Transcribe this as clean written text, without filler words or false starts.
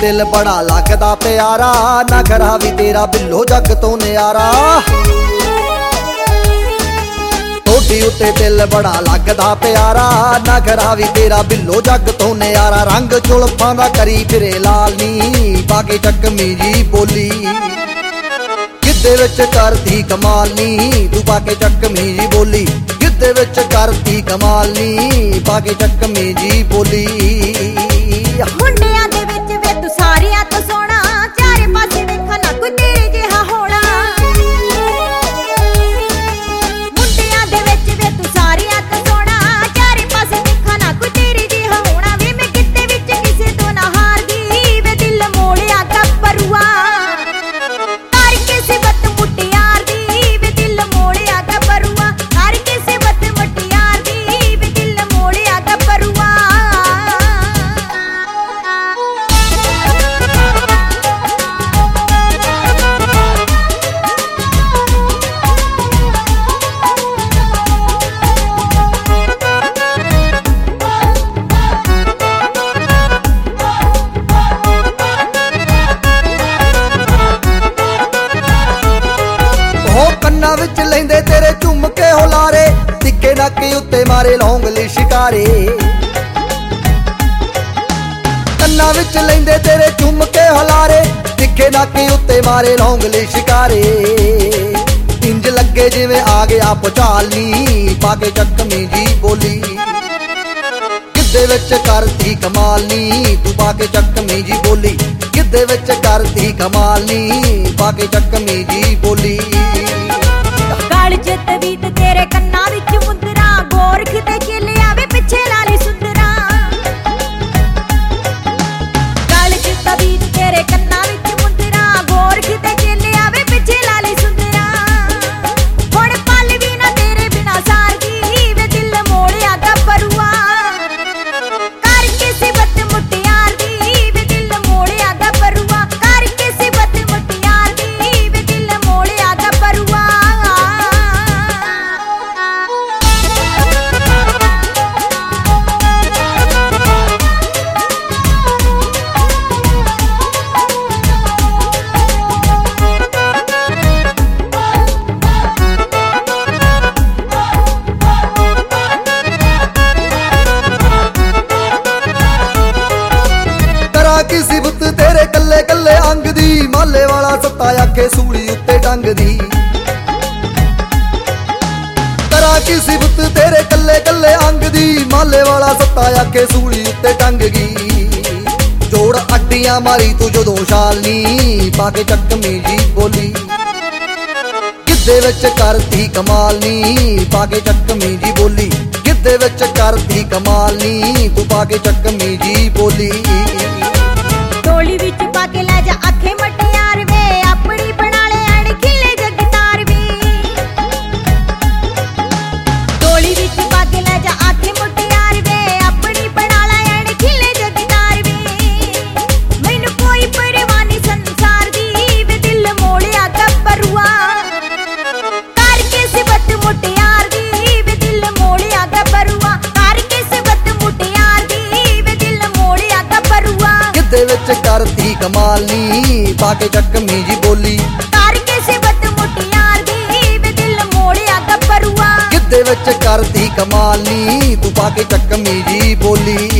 दिल बड़ा लगदा प्यारा, नखरा भी तेरा बिल्लो जग तो न्यारा। ठोडी उत्ते दिल बड़ा लगदा प्यारा, नखरा भी तेरा बिल्लो जग तो न्यारा। रंग जुल्फां दा करी फिरे लाल नी, पाके चकमी जी बोली गिद्धे विच करदी कमाल नी, तू पाके चकमी जी बोली गिद्धे विच करदी कमाल नी, पाके चकमी जी बोली। मुंडियां दे विच वे तू सारियां तो सोना, चारे पासे वेखा ना कोई तेरे जिहा होना। मुंडियां दे विच वे तू सारियां तो सोना, चारे पासे वेखा ना कोई तेरे जिहा होना। वे मैं गिद्धे विच किसे तो ना हारदी, वे दिल मोड़िया गब्बरुआ करके सिबत मुटियार दी, वे दिल मोड़िया गब्बरुआ करके सिबत मुटियार दी, वे दिल मोड़िया गब्बरुआ। कन्ना विच लैंदे तेरे झुमके हुलारे, तिक्के नाके उत्ते मारे लौंगले शिकारे। कन्ना विच लैंदे तेरे झुमके हुलारे, तिक्के नाके उत्ते मारे लौंगले शिकारे। इंज लगे जिवें आ गया भुचाल नी, पाके चकमी जी बोली गिद्धे विच करदी कमाल नी, तू पाके चकमी जी बोली गिद्धे विच करदी कमाल नी, पाके चकमी जी बोली। गल च तवीत तेरे कन्ना विच मुंदरा, गोरख ते चेले आवे पिछे लाली सुंदरा। गल च तवीत तेरे कन्ना विच मुंदरा, गोरख ते चेले आवे पिछे लाली सुंदरा। हुण पल भी ना तेरे बिना सारदी, वे दिल मोड़िया गब्बरुआ करके सिबत मुटियार दी, वे दिल मोड़िया गब्बरुआ करके सिबत मुटियार दी, वे दिल मोड़िया गब्बरुआ। की सिबत तेरे कल्ले कल्ले अंग दी, माले वाला सत्ता आखे सूली उत्ते टंग दी। करा की सिबत तेरे कल्ले कल्ले अंग दी, माले वाला सत्ता आखे सूली उत्ते टंग गी। जोड़ अड्डियां मारी तू जदों शालनी, पाके चकमी जी बोली गिद्धे विच करदी कमाल नी, पाके चकमी जी बोली गिद्धे विच करदी कमाल नी, तू पाके चकमी जी बोली। डोली विच पाके लै जा आखे मटियार वे, अपनी बना ले अणखिले जगतार वे। डोली विच पाके लै जा आखे मटियार वे, अपनी बना ले अणखिले जगतार वे। मैनू कोई परवाह नहीं संसार दी, वे दिल मोड़िया गब्बरुआ करके सिबत मुटियार दी, वे दिल मोड़िया गब्बरुआ करके सिबत मुटियार दी, वे दिल मोड़िया गब्बरुआ। गिद्धे विच करदी कमाल नी, पाके चकमी जी बोली करके सिबत मुटियार दी, वे दिल मोड़िया गब्बरुआ। गिद्धे विच करदी कमाल नी, तू पाके चकमी जी बोली।